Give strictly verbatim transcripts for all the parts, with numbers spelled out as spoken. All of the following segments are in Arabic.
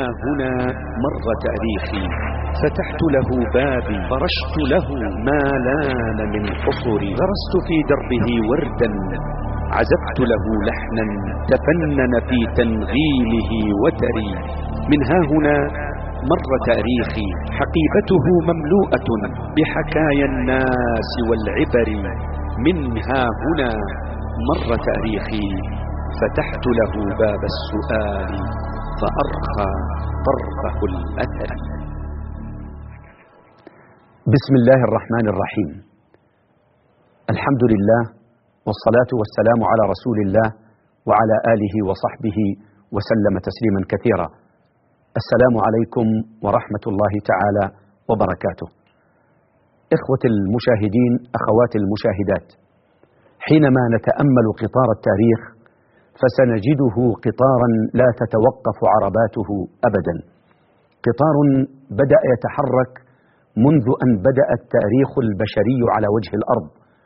هنا مر تاريخي، فتحت له بابي فرشت له ما لان من قصري، غرست في دربه وردا عزفت له لحنا تفنن في تنغيله وتري. من ها هنا مر تاريخي، حقيبته مملوءة بحكايا الناس والعبر. من ها هنا مر تاريخي، فتحت له باب السؤال فأرخى طرفه الأثر. بسم الله الرحمن الرحيم. الحمد لله والصلاة والسلام على رسول الله وعلى آله وصحبه وسلم تسليما كثيرا. السلام عليكم ورحمة الله تعالى وبركاته. إخوة المشاهدين، أخوات المشاهدات، حينما نتأمل قطار التاريخ فسنجده قطارا لا تتوقف عرباته أبدا، قطار بدأ يتحرك منذ أن بدأ التاريخ البشري على وجه الأرض،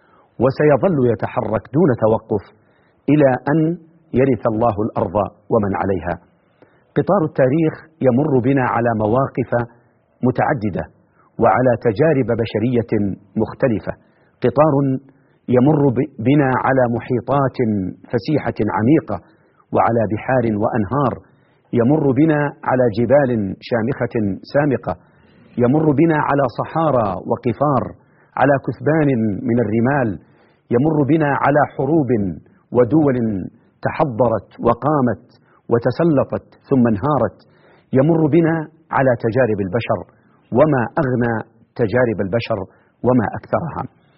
وسيظل يتحرك دون توقف إلى أن يرث الله الأرض ومن عليها. قطار التاريخ يمر بنا على مواقف متعددة وعلى تجارب بشرية مختلفة، قطار يمر بنا على محيطات فسيحة عميقة وعلى بحار وأنهار، يمر بنا على جبال شامخة سامقة، يمر بنا على صحارى وقفار، على كثبان من الرمال، يمر بنا على حروب ودول تحضرت وقامت وتسلطت ثم انهارت، يمر بنا على تجارب البشر وما أغنى تجارب البشر وما أكثرها.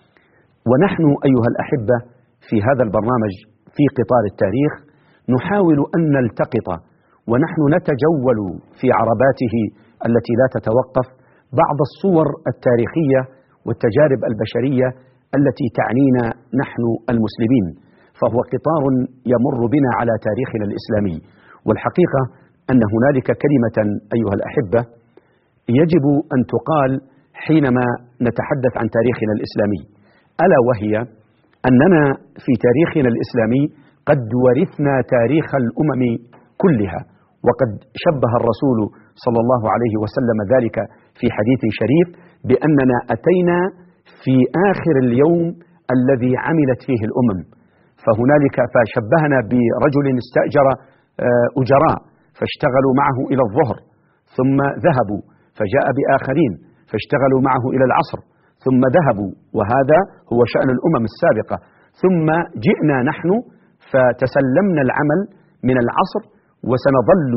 ونحن أيها الأحبة في هذا البرنامج في قطار التاريخ نحاول أن نلتقط ونحن نتجول في عرباته التي لا تتوقف بعض الصور التاريخية والتجارب البشرية التي تعنينا نحن المسلمين، فهو قطار يمر بنا على تاريخنا الإسلامي. والحقيقة أن هنالك كلمة أيها الأحبة يجب أن تقال حينما نتحدث عن تاريخنا الإسلامي، ألا وهي أننا في تاريخنا الإسلامي قد ورثنا تاريخ الأمم كلها، وقد شبه الرسول صلى الله عليه وسلم ذلك في حديث شريف بأننا أتينا في آخر اليوم الذي عملت فيه الأمم. فهنالك فشبهنا برجل استأجر أجراء فاشتغلوا معه إلى الظهر ثم ذهبوا، فجاء بآخرين فاشتغلوا معه إلى العصر ثم ذهبوا، وهذا هو شأن الأمم السابقة. ثم جئنا نحن فتسلمنا العمل من العصر وسنظل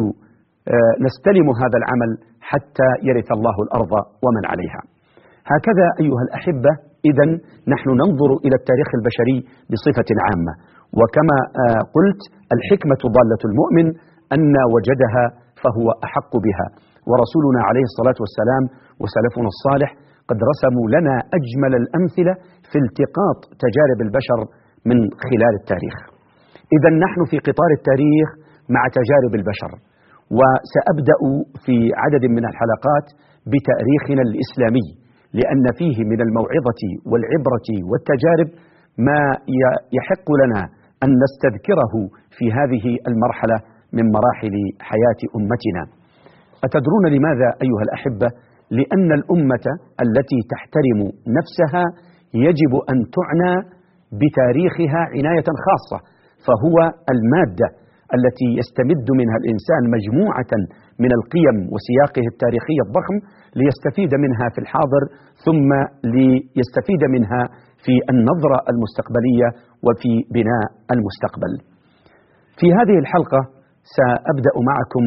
نستلم هذا العمل حتى يرث الله الأرض ومن عليها. هكذا أيها الأحبة إذن نحن ننظر إلى التاريخ البشري بصفة عامة، وكما قلت الحكمة ضالة المؤمن، أن وجدها فهو أحق بها، ورسولنا عليه الصلاة والسلام وسلفنا الصالح قد رسموا لنا أجمل الأمثلة في التقاط تجارب البشر من خلال التاريخ. إذن نحن في قطار التاريخ مع تجارب البشر، وسأبدأ في عدد من الحلقات بتاريخنا الإسلامي، لأن فيه من الموعظة والعبرة والتجارب ما يحق لنا أن نستذكره في هذه المرحلة من مراحل حياة أمتنا. أتدرون لماذا أيها الأحبة؟ لأن الأمة التي تحترم نفسها يجب أن تعنى بتاريخها عناية خاصة، فهو المادة التي يستمد منها الإنسان مجموعة من القيم وسياقه التاريخي الضخم ليستفيد منها في الحاضر، ثم ليستفيد منها في النظرة المستقبلية وفي بناء المستقبل. في هذه الحلقة سأبدأ معكم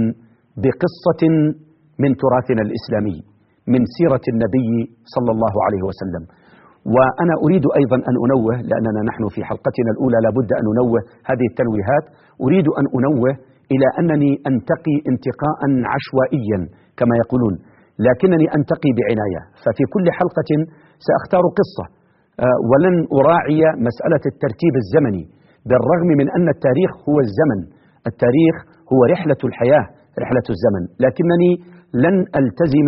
بقصة من تراثنا الإسلامي، من سيرة النبي صلى الله عليه وسلم. وأنا أريد أيضا أن أنوه، لأننا نحن في حلقتنا الأولى لابد أن ننوه هذه التنويهات، أريد أن أنوه إلى أنني أنتقي انتقاء عشوائيا كما يقولون، لكنني أنتقي بعناية. ففي كل حلقة سأختار قصة ولن أراعي مسألة الترتيب الزمني، بالرغم من أن التاريخ هو الزمن، التاريخ هو رحلة الحياة، رحلة الزمن، لكنني لن ألتزم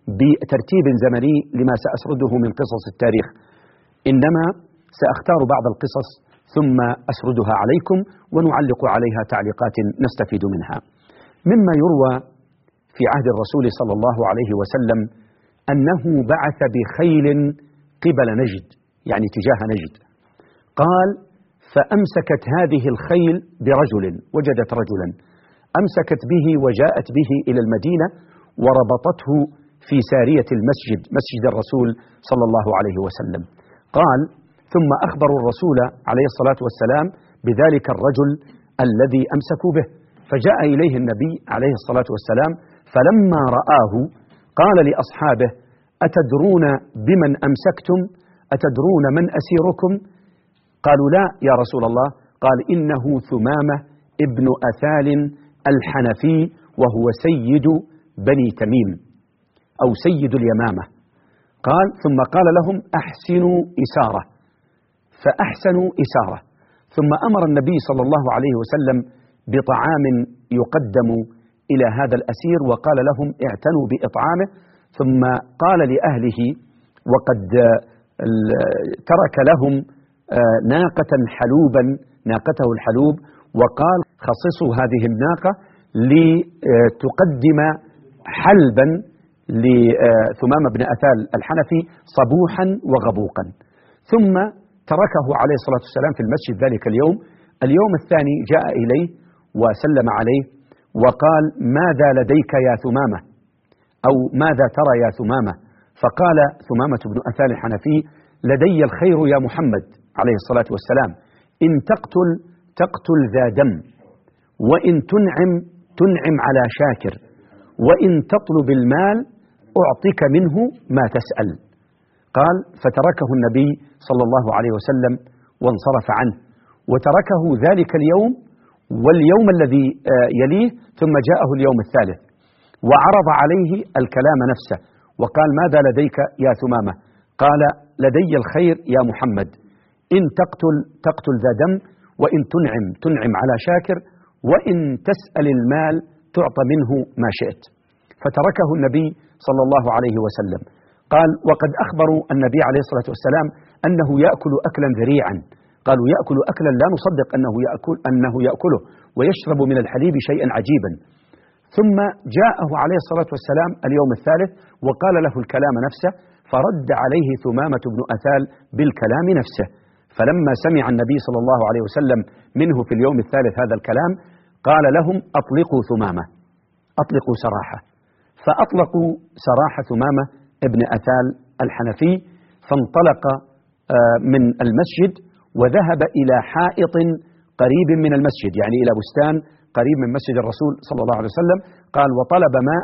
بترتيب زمني لما سأسرده من قصص التاريخ، إنما سأختار بعض القصص ثم أسردها عليكم ونعلق عليها تعليقات نستفيد منها. مما يروى في عهد الرسول صلى الله عليه وسلم أنه بعث بخيل قبل نجد، يعني تجاه نجد. قال: فأمسكت هذه الخيل برجل، وجدت رجلا أمسكت به وجاءت به إلى المدينة وربطته في سارية المسجد، مسجد الرسول صلى الله عليه وسلم. قال: ثم أخبروا الرسول عليه الصلاة والسلام بذلك الرجل الذي أمسكوا به، فجاء إليه النبي عليه الصلاة والسلام، فلما رآه قال لأصحابه: أتدرون بمن أمسكتم؟ أتدرون من أسيركم؟ قالوا: لا يا رسول الله. قال: إنه ثمامة ابن أثال الحنفي، وهو سيد بني تميم أو سيد اليمامة. قال: ثم قال لهم: أحسنوا إسارة، فأحسنوا إسارة. ثم أمر النبي صلى الله عليه وسلم بطعام يقدم إلى هذا الأسير، وقال لهم: اعتنوا بإطعامه. ثم قال لأهله، وقد ترك لهم ناقة حلوبا، ناقته الحلوب، وقال: خصصوا هذه الناقة لتقدم حلبا لثمامة بن أثال الحنفي صبوحا وغبوقا. ثم تركه عليه الصلاة والسلام في المسجد ذلك اليوم. اليوم الثاني جاء إليه وسلم عليه وقال: ماذا لديك يا ثمامة؟ أو ماذا ترى يا ثمامة؟ فقال ثمامة بن أثال الحنفي: لدي الخير يا محمد عليه الصلاة والسلام، إن تقتل تقتل ذا دم، وإن تنعم تنعم على شاكر، وإن تطلب المال أعطيك منه ما تسأل. قال: فتركه النبي صلى الله عليه وسلم وانصرف عنه، وتركه ذلك اليوم واليوم الذي يليه، ثم جاءه اليوم الثالث وعرض عليه الكلام نفسه وقال: ماذا لديك يا ثمامة؟ قال: لدي الخير يا محمد، إن تقتل تقتل ذا دم، وإن تنعم تنعم على شاكر، وإن تسأل المال تعطى منه ما شئت. فتركه النبي صلى الله عليه وسلم. قال: وقد أخبروا النبي عليه الصلاة والسلام أنه يأكل أكلا ذريعا. قالوا: يأكل أكلا لا نصدق أنه يأكل أنه يأكله، ويشرب من الحليب شيئا عجيبا. ثم جاءه عليه الصلاة والسلام اليوم الثالث وقال له الكلام نفسه، فرد عليه ثمامة بن أثال بالكلام نفسه. فلما سمع النبي صلى الله عليه وسلم منه في اليوم الثالث هذا الكلام، قال لهم: أطلقوا ثمامة، أطلقوا سراحة. فأطلقوا سراح ثمامة ابن أثال الحنفي، فانطلق من المسجد وذهب إلى حائط قريب من المسجد، يعني إلى بستان قريب من مسجد الرسول صلى الله عليه وسلم. قال: وطلب ماء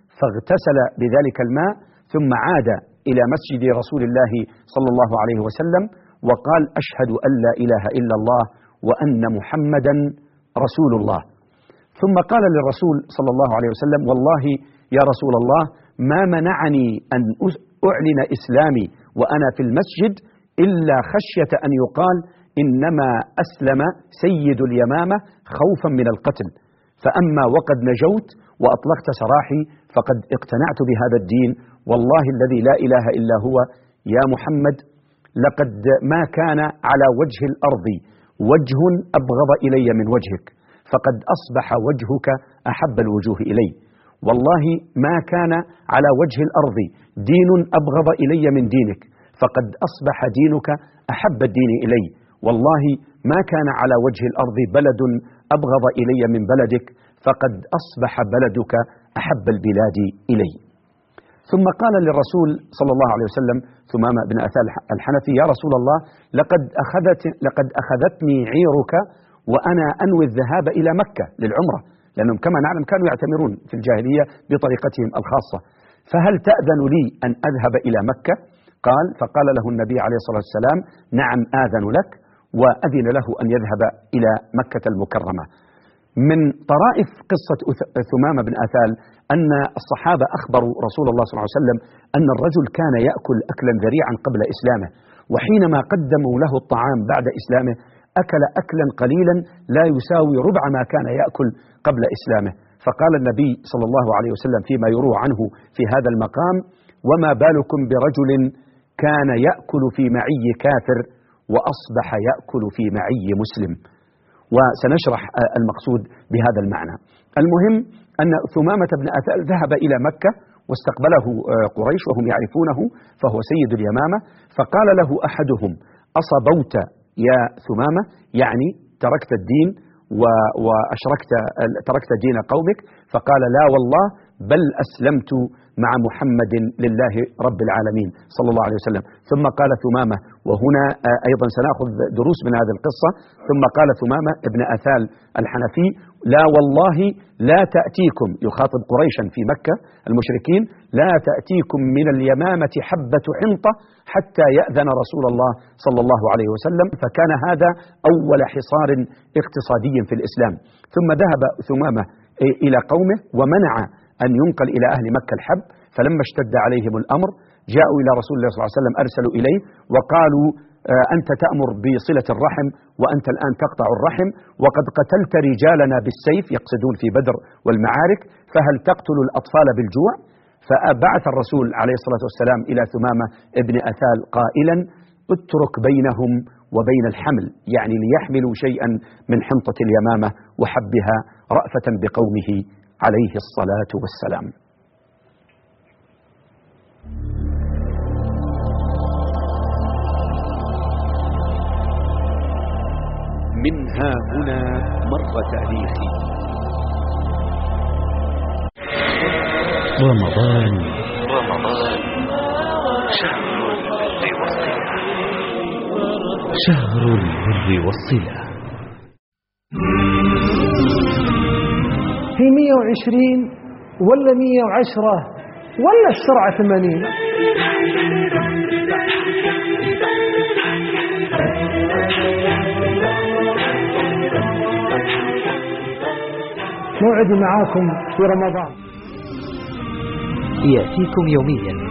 فاغتسل بذلك الماء، ثم عاد إلى مسجد رسول الله صلى الله عليه وسلم وقال: أشهد أن لا إله إلا الله وأن محمدا رسول الله. ثم قال للرسول صلى الله عليه وسلم: والله يا رسول الله ما منعني أن أعلن إسلامي وأنا في المسجد إلا خشية أن يقال إنما أسلم سيد اليمامة خوفا من القتل، فأما وقد نجوت وأطلقت سراحي فقد اقتنعت بهذا الدين، والله الذي لا إله إلا هو يا محمد لقد ما كان على وجه الأرض وجه أبغض إلي من وجهك، فقد أصبح وجهك أحب الوجوه إلي. والله ما كان على وجه الأرض دين أبغض إلي من دينك، فقد أصبح دينك أحب الدين إلي. والله ما كان على وجه الأرض بلد أبغض إلي من بلدك، فقد أصبح بلدك أحب البلاد إلي. ثم قال للرسول صلى الله عليه وسلم ثمامة بن أثال الحنفي: يا رسول الله لقد أخذت لقد أخذتني عيرك وأنا أنوي الذهاب إلى مكة للعمرة، لأنهم كما نعلم كانوا يعتمرون في الجاهلية بطريقتهم الخاصة، فهل تأذن لي أن أذهب إلى مكة؟ قال فقال له النبي عليه الصلاة والسلام: نعم آذن لك، وأذن له أن يذهب إلى مكة المكرمة. من طرائف قصة ثمامة بن أثال أن الصحابة أخبروا رسول الله صلى الله عليه وسلم أن الرجل كان يأكل أكلا ذريعا قبل إسلامه، وحينما قدموا له الطعام بعد إسلامه أكل أكلا قليلا لا يساوي ربع ما كان يأكل قبل إسلامه. فقال النبي صلى الله عليه وسلم فيما يروى عنه في هذا المقام: وما بالكم برجل كان يأكل في معي كافر وأصبح يأكل في معي مسلم. وسنشرح المقصود بهذا المعنى. المهم أن ثمامة بن أثال ذهب إلى مكة واستقبله قريش وهم يعرفونه، فهو سيد اليمامة. فقال له أحدهم: أصبوت يا ثمامة؟ يعني تركت الدين وأشركت تركت دين قومك؟ فقال: لا والله، بل أسلمت مع محمد لله رب العالمين صلى الله عليه وسلم. ثم قال ثمامة، وهنا أيضا سنأخذ دروس من هذه القصة، ثم قال ثمامة ابن أثال الحنفي: لا والله لا تأتيكم، يخاطب قريشا في مكة المشركين، لا تأتيكم من اليمامة حبة حنطة حتى يأذن رسول الله صلى الله عليه وسلم. فكان هذا أول حصار اقتصادي في الإسلام. ثم ذهب ثمامة إلى قومه ومنع أن ينقل إلى أهل مكة الحب. فلما اشتد عليهم الأمر جاءوا إلى رسول الله صلى الله عليه وسلم، أرسلوا إليه وقالوا: أنت تأمر بصلة الرحم وأنت الآن تقطع الرحم، وقد قتلت رجالنا بالسيف، يقصدون في بدر والمعارك، فهل تقتل الأطفال بالجوع؟ فبعث الرسول عليه الصلاة والسلام إلى ثمامة ابن أثال قائلا: اترك بينهم وبين الحمل، يعني ليحملوا شيئا من حنطة اليمامة وحبها رأفة بقومه عليه الصلاة والسلام. منها هنا مر تاريخي. رمضان رمضان شهر البر والصلة، شهر البر والصلة. في مية وعشرين ولا مية وعشرة ولا السرعة ثمانين؟ موعدي معاكم في رمضان يأتيكم يوميا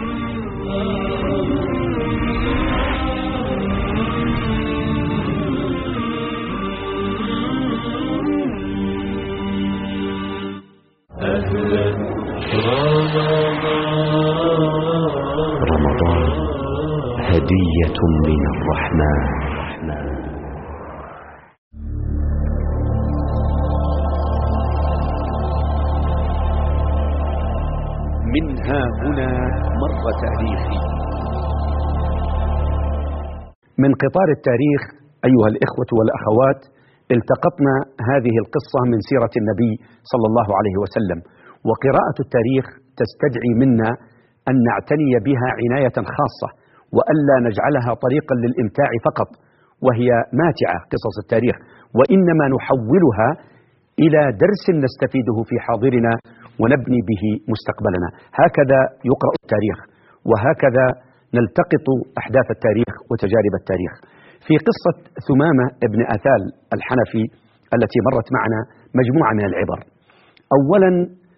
رمضان هدية من الرحمن. منها هنا مر تاريخي. من قطار التاريخ أيها الإخوة والأخوات التقطنا هذه القصة من سيرة النبي صلى الله عليه وسلم، وقراءة التاريخ تستدعي منا أن نعتني بها عناية خاصة، وألا نجعلها طريقا للإمتاع فقط وهي ماتعة قصص التاريخ، وإنما نحولها إلى درس نستفيده في حاضرنا ونبني به مستقبلنا. هكذا يقرأ التاريخ، وهكذا نلتقط أحداث التاريخ وتجارب التاريخ. في قصة ثمامة ابن أثال الحنفي التي مرت معنا مجموعة من العبر. أولا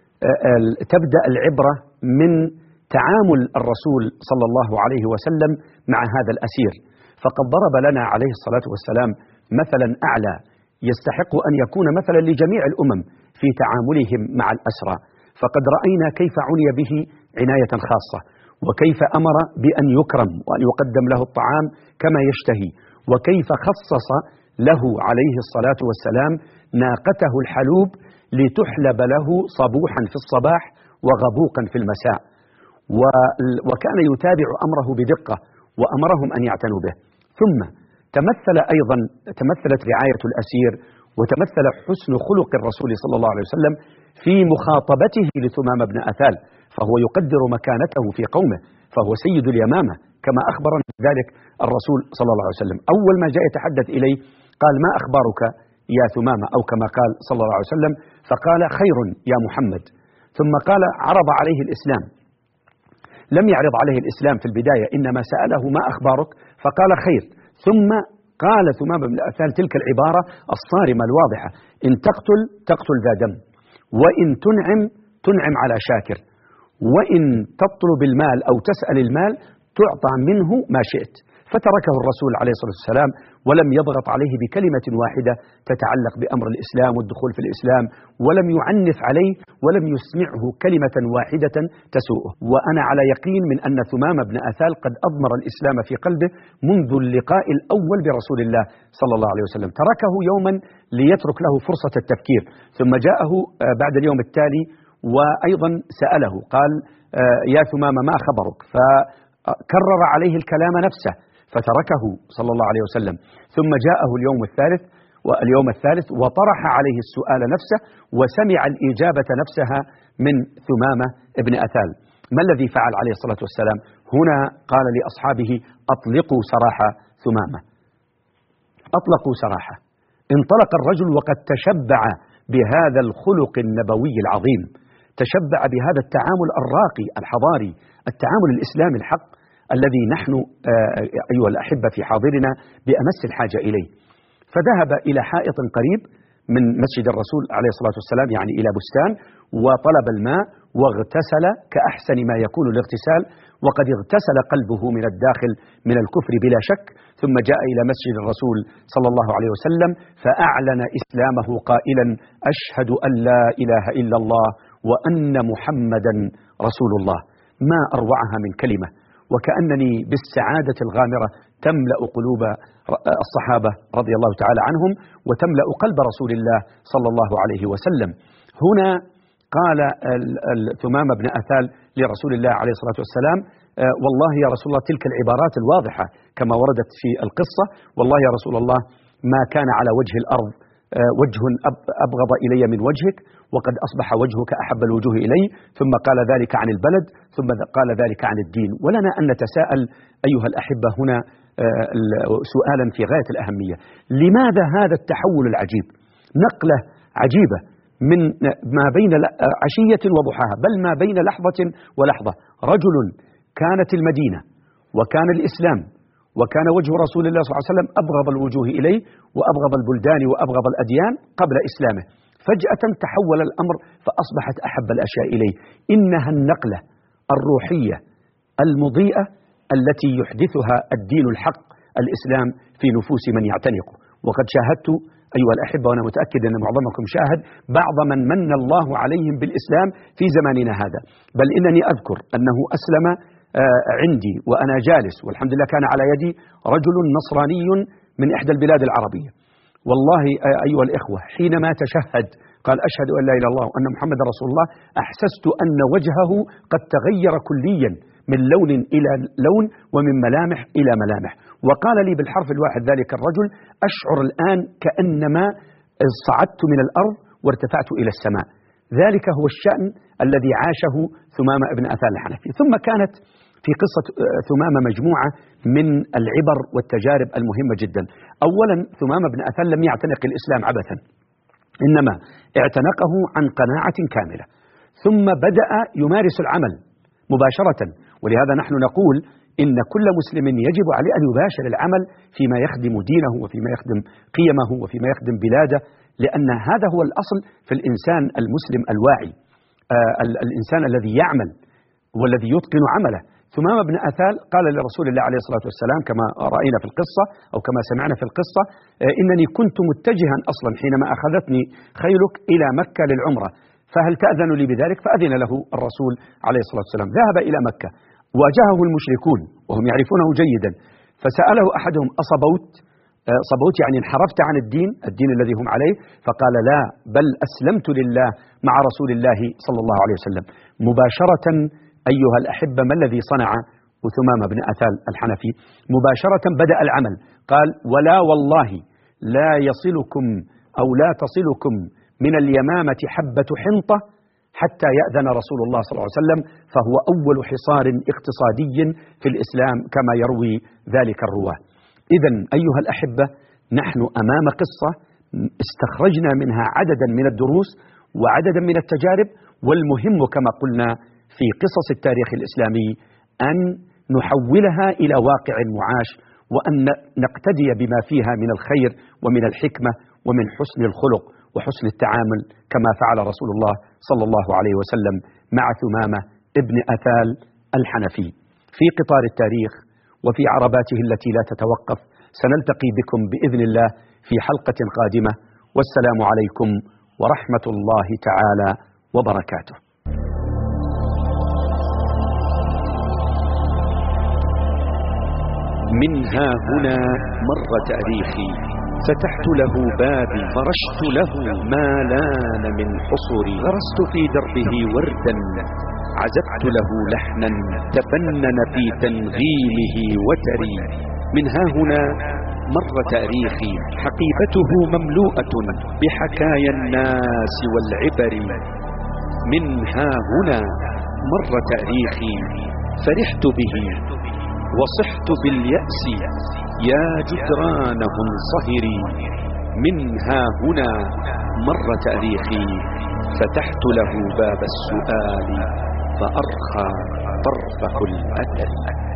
تبدأ العبرة من تعامل الرسول صلى الله عليه وسلم مع هذا الأسير، فقد ضرب لنا عليه الصلاة والسلام مثلا أعلى يستحق أن يكون مثلا لجميع الأمم في تعاملهم مع الأسرى. فقد رأينا كيف عني به عناية خاصة، وكيف أمر بأن يكرم وأن يقدم له الطعام كما يشتهي، وكيف خصص له عليه الصلاة والسلام ناقته الحلوب لتحلب له صبوحا في الصباح وغبوقا في المساء، وكان يتابع أمره بدقة وأمرهم أن يعتنوا به. ثم تمثل أيضا تمثلت رعاية الأسير وتمثل حسن خلق الرسول صلى الله عليه وسلم في مخاطبته لثمامة بن أثال، فهو يقدر مكانته في قومه، فهو سيد اليمامة كما أخبرنا ذلك الرسول صلى الله عليه وسلم. أول ما جاء يتحدث إليه قال: ما أخبارك يا ثمامة؟ أو كما قال صلى الله عليه وسلم، فقال: خير يا محمد. ثم قال عرض عليه الإسلام، لم يعرض عليه الإسلام في البداية، إنما سأله ما أخبارك فقال خير. ثم قال ثمامة بن أثال تلك العبارة الصارمة الواضحة: إن تقتل تقتل ذا دم، وإن تنعم تنعم على شاكر، وإن تطلب المال أو تسأل المال تعطى منه ما شئت. فتركه الرسول عليه الصلاة والسلام ولم يضغط عليه بكلمة واحدة تتعلق بأمر الإسلام والدخول في الإسلام، ولم يعنف عليه ولم يسمعه كلمة واحدة تسوءه. وأنا على يقين من أن ثمامة بن أثال قد أضمر الإسلام في قلبه منذ اللقاء الأول برسول الله صلى الله عليه وسلم. تركه يوما ليترك له فرصة التفكير، ثم جاءه بعد اليوم التالي وأيضا سأله قال يا ثمامة ما خبرك، فكرر عليه الكلام نفسه فتركه صلى الله عليه وسلم. ثم جاءه اليوم الثالث واليوم الثالث وطرح عليه السؤال نفسه وسمع الإجابة نفسها من ثمامة ابن أثال. ما الذي فعل عليه الصلاة والسلام؟ هنا قال لأصحابه أطلقوا سراح ثمامة، أطلقوا سراحه. انطلق الرجل وقد تشبع بهذا الخلق النبوي العظيم، تشبع بهذا التعامل الراقي الحضاري، التعامل الإسلامي الحق الذي نحن أيها الأحبة في حاضرنا بأمس الحاجة إليه. فذهب إلى حائط قريب من مسجد الرسول عليه الصلاة والسلام، يعني إلى بستان، وطلب الماء واغتسل كأحسن ما يكون الاغتسال، وقد اغتسل قلبه من الداخل من الكفر بلا شك. ثم جاء إلى مسجد الرسول صلى الله عليه وسلم فأعلن إسلامه قائلا أشهد أن لا إله إلا الله وأن محمدا رسول الله. ما أروعها من كلمة، وكأنني بالسعادة الغامرة تملأ قلوب الصحابة رضي الله تعالى عنهم وتملأ قلب رسول الله صلى الله عليه وسلم. هنا قال ثمامة بن أثال لرسول الله عليه الصلاة والسلام والله يا رسول الله، تلك العبارات الواضحة كما وردت في القصة، والله يا رسول الله ما كان على وجه الأرض وجه أبغض إلي من وجهك، وقد أصبح وجهك أحب الوجوه إلي. ثم قال ذلك عن البلد، ثم قال ذلك عن الدين. ولنا أن نتساءل أيها الأحبة هنا سؤالا في غاية الأهمية: لماذا هذا التحول العجيب؟ نقلة عجيبة من ما بين عشية وضحاها، بل ما بين لحظة ولحظة. رجل كانت المدينة وكان الإسلام وكان وجه رسول الله صلى الله عليه وسلم أبغض الوجوه إليه وأبغض البلدان وأبغض الأديان قبل إسلامه، فجأة تحول الأمر فأصبحت أحب الأشياء إليه. إنها النقلة الروحية المضيئة التي يحدثها الدين الحق الإسلام في نفوس من يعتنقه. وقد شاهدت أيها الأحبة، وأنا متأكد أن معظمكم شاهد، بعض من من الله عليهم بالإسلام في زماننا هذا. بل إنني أذكر أنه أسلم عندي وأنا جالس، والحمد لله كان على يدي رجل نصراني من إحدى البلاد العربية. والله أيها الإخوة حينما تشهد قال أشهد أن لا إله إلا الله وأن محمد رسول الله، أحسست أن وجهه قد تغير كليا من لون إلى لون ومن ملامح إلى ملامح. وقال لي بالحرف الواحد ذلك الرجل: أشعر الآن كأنما صعدت من الأرض وارتفعت إلى السماء. ذلك هو الشأن الذي عاشه ثمامة ابن أثال الحنفي. ثم كانت في قصة ثمامة مجموعة من العبر والتجارب المهمة جدا. أولا، ثمامة بن أثال لم يعتنق الإسلام عبثا، إنما اعتنقه عن قناعة كاملة، ثم بدأ يمارس العمل مباشرة. ولهذا نحن نقول إن كل مسلم يجب عليه أن يباشر العمل فيما يخدم دينه وفيما يخدم قيمه وفيما يخدم بلاده، لأن هذا هو الأصل في الإنسان المسلم الواعي، آه الإنسان الذي يعمل والذي يتقن عمله. ثمامة بن أثال قال لرسول الله عليه الصلاة والسلام كما رأينا في القصة أو كما سمعنا في القصة: آه إنني كنت متجها أصلا حينما أخذتني خيلك إلى مكة للعمرة، فهل تأذن لي بذلك؟ فأذن له الرسول عليه الصلاة والسلام. ذهب إلى مكة، واجهه المشركون وهم يعرفونه جيدا، فسأله أحدهم: أصبوت؟ صبوت يعني انحرفت عن الدين الدين الذي هم عليه؟ فقال: لا، بل أسلمت لله مع رسول الله صلى الله عليه وسلم. مباشرة أيها الأحبة، ما الذي صنع ثمامة بن أثال الحنفي؟ مباشرة بدأ العمل. قال: ولا والله لا يصلكم أو لا تصلكم من اليمامة حبة حنطة حتى يأذن رسول الله صلى الله عليه وسلم، فهو أول حصار اقتصادي في الإسلام كما يروي ذلك الرواه. إذن أيها الأحبة، نحن أمام قصة استخرجنا منها عددا من الدروس وعددا من التجارب، والمهم كما قلنا في قصص التاريخ الإسلامي أن نحولها إلى واقع معاش، وأن نقتدي بما فيها من الخير ومن الحكمة ومن حسن الخلق وحسن التعامل كما فعل رسول الله صلى الله عليه وسلم مع ثمامة ابن أثال الحنفي. في قطار التاريخ وفي عرباته التي لا تتوقف سنلتقي بكم بإذن الله في حلقة قادمة، والسلام عليكم ورحمة الله تعالى وبركاته. من ها هنا مر تاريخي فتحت له بابي فرشت له ما لان من حصري، غرست في دربه وردا عزفت له لحنا تفنن في تنغيمه وتري. من ها هنا مر تاريخي، حقيبته مملوءة بحكايا الناس والعبر. من ها هنا مر تاريخي، فرحت به وصحت باليأس يا جدرانه انصهري. من ها هنا مر تاريخي، فتحت له باب السؤال فأرخى طرفه الأثر.